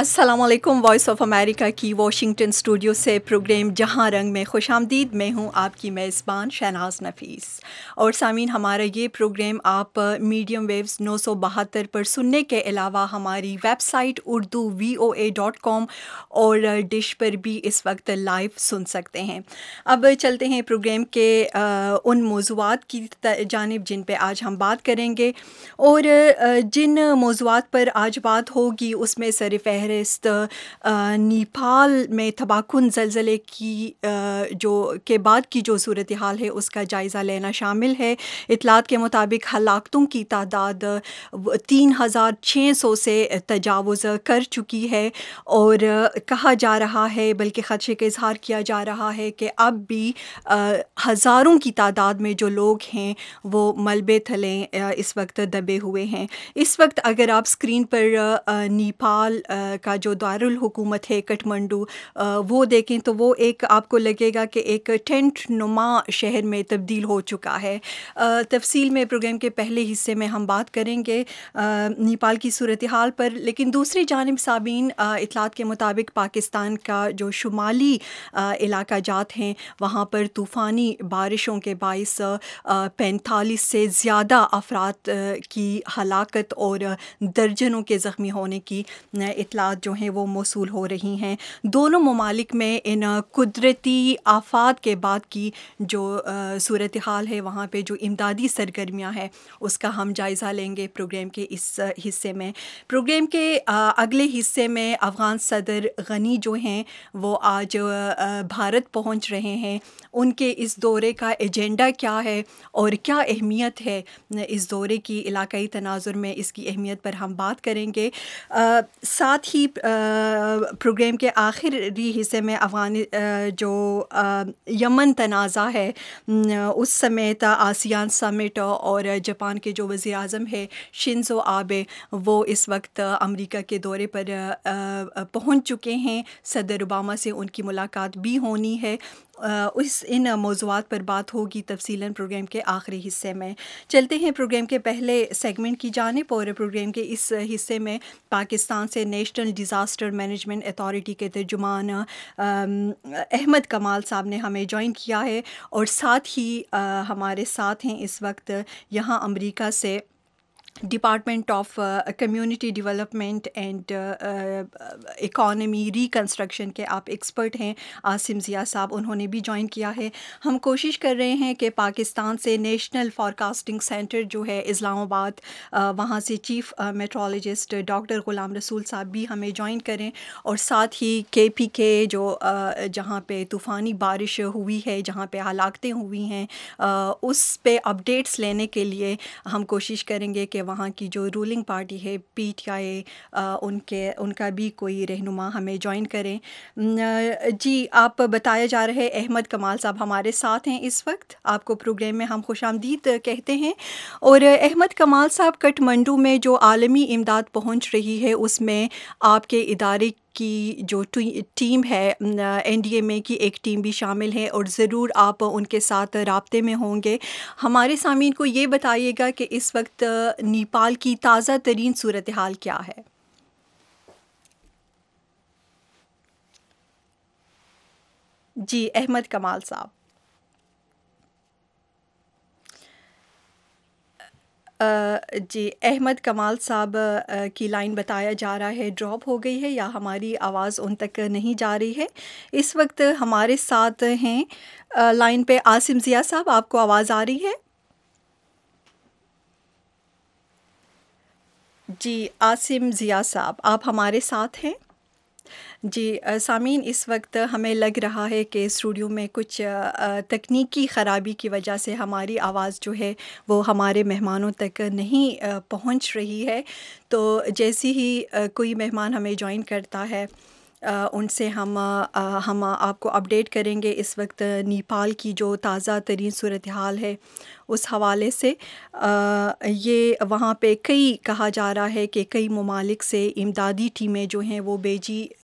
अस्सलाम वालेकुम। Voice of America की वॉशिंगटन स्टूडियो से प्रोग्राम जहां रंग में खुश आमदीद। मैं हूं आपकी मेज़बान शहनाज नफ़ीस। और सामीन, हमारा ये प्रोग्राम आप मीडियम वेव्स 972 पर सुनने के अलावा हमारी वेबसाइट उर्दू VOA.com और डिश पर भी इस वक्त लाइव सुन सकते हैं। अब चलते हैं प्रोग्राम के उन मौज़ूआत की जानिब जिन पे आज हम बात करेंगे। और जिन मौज़ूआत पर आज बात होगी उसमें सरफ़हरिस्त नेपाल में तबाहकुन ज़लज़ले की जो के बाद की जो सूरत हाल है उसका जायज़ा लेना शामिल है। इत्तलात के मुताबिक हलाकतों की तादाद 3600 से तजावुज़ कर चुकी है और कहा जा रहा है, बल्कि ख़दशे का इज़हार किया जा रहा है कि अब भी हज़ारों की तादाद में जो लोग हैं वो मलबे थले इस वक्त दबे हुए हैं। इस वक्त अगर आप स्क्रीन पर नेपाल का जो दारुल हुकूमत है काठमांडू वो देखें तो वो एक आपको लगेगा कि एक टेंट नुमा शहर में तब्दील हो चुका है। तफसील में प्रोग्राम के पहले हिस्से में हम बात करेंगे नेपाल की सूरत हाल पर, लेकिन दूसरी जानिब साबीन इत्तलात के मुताबिक पाकिस्तान का जो शुमाली इलाका जात हैं वहाँ पर तूफ़ानी बारिशों के बाइस 45 से ज़्यादा अफराद की हलाकत और दर्जनों के ज़ख्मी होने की इत्तलात जो हैं वो मौसूल हो रही हैं। दोनों ममालिक में इन कुदरती आफ़ात के बाद की जो सूरत हाल है वहाँ पे जो इमदादी सरगर्मियाँ हैं उसका हम जायज़ा लेंगे प्रोग्राम के इस हिस्से में। प्रोग्राम के अगले हिस्से में अफ़गान सदर गनी जो हैं वो आज भारत पहुँच रहे हैं। उनके इस दौरे का एजेंडा क्या है और क्या अहमियत है इस दौरे की इलाकाई तनाज़ुर में, इसकी अहमियत पर हम बात करेंगे। साथ ही प्रोग्राम के आखिरी हिस्से में जो यमन तनाज़ा है उस समेत आसियान समिट और जापान के जो वज़ीर आज़म है शिंज़ो आबे वो इस वक्त अमेरिका के दौरे पर पहुंच चुके हैं। सदर ओबामा से उनकी मुलाकात भी होनी है। इन मौज़ूआत पर बात होगी तफ़सीलन प्रोग्राम के आखिरी हिस्से में। चलते हैं प्रोग्राम के पहले सेगमेंट की जानिब। और प्रोग्राम के इस हिस्से में पाकिस्तान से नेशनल डिज़ास्टर मैनेजमेंट अथॉरिटी के तर्जुमान अहमद कमाल साहब ने हमें जॉइन किया है और साथ ही हमारे साथ हैं इस वक्त यहाँ अमेरिका से department of community development and economy reconstruction के आप एक्सपर्ट हैं आसिम ज़िया साहब, उन्होंने भी ज्वाइन किया है। हम कोशिश कर रहे हैं कि पाकिस्तान से नेशनल फॉरकास्टिंग सेंटर जो है इस्लामाबाद वहाँ से चीफ़ मेट्रोलॉजिस्ट डॉक्टर ग़ुलाम रसूल साहब भी हमें ज्वाइन करें और साथ ही KPK जो जहाँ पे तूफ़ानी बारिश हुई है, जहाँ पे हलाकतें हुई हैं उस पे अपडेट्स लेने के लिए हम कोशिश करेंगे कि वहाँ की जो रूलिंग पार्टी है PTI उनका भी कोई रहनुमा हमें ज्वाइन करें। जी, आप बताया जा रहे अहमद कमाल साहब हमारे साथ हैं इस वक्त। आपको प्रोग्राम में हम खुशामदीद कहते हैं। और अहमद कमाल साहब, काठमांडू में जो आलमी इमदाद पहुँच रही है उसमें आपके इदारे की जो टीम है NDA में की एक टीम भी शामिल है और ज़रूर आप उनके साथ राब्ते में होंगे। हमारे सामीन को ये बताइएगा कि इस वक्त नेपाल की ताज़ा तरीन सूरत हाल क्या है। जी अहमद कमाल साहब। जी अहमद कमाल साहब की लाइन बताया जा रहा है ड्रॉप हो गई है या हमारी आवाज़ उन तक नहीं जा रही है। इस वक्त हमारे साथ हैं लाइन पे आसिम ज़िया साहब, आपको आवाज़ आ रही है? जी आसिम ज़िया साहब, आप हमारे साथ हैं? जी सामीन, इस वक्त हमें लग रहा है कि स्टूडियो में कुछ तकनीकी ख़राबी की वजह से हमारी आवाज़ जो है वो हमारे मेहमानों तक नहीं पहुंच रही है। तो जैसे ही कोई मेहमान हमें जॉइन करता है उनसे हम आपको अपडेट करेंगे। इस वक्त नेपाल की जो ताज़ा तरीन सूरत हाल है उस हवाले से ये वहाँ पे कहा जा रहा है कि कई ममालिक से इमदादी टीमें जो हैं वो भेजी